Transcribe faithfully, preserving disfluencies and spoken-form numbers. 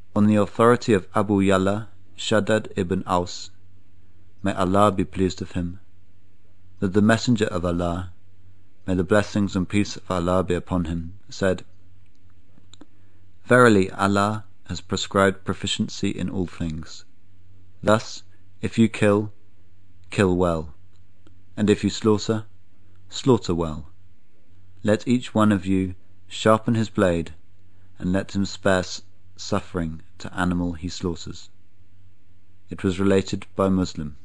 On the authority of Abu Ya'la, Shaddad ibn Aus, may Allah be pleased with him, that the Messenger of Allah, may the blessings and peace of Allah be upon him, said, Verily Allah has prescribed proficiency in all things. Thus, if you kill, kill well, and if you slaughter, slaughter well. Let each one of you sharpen his blade, and let him spare suffering to animal he slaughters. It was related by Muslim.